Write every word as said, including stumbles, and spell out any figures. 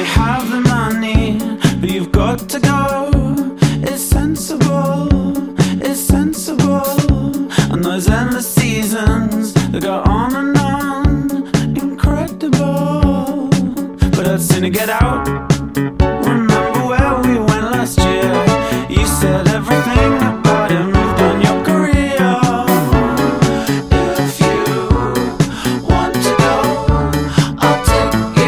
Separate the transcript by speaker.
Speaker 1: have the money, but you've got to go. It's sensible, it's sensible. And those endless seasons that go on and on, incredible. But I'd sooner get out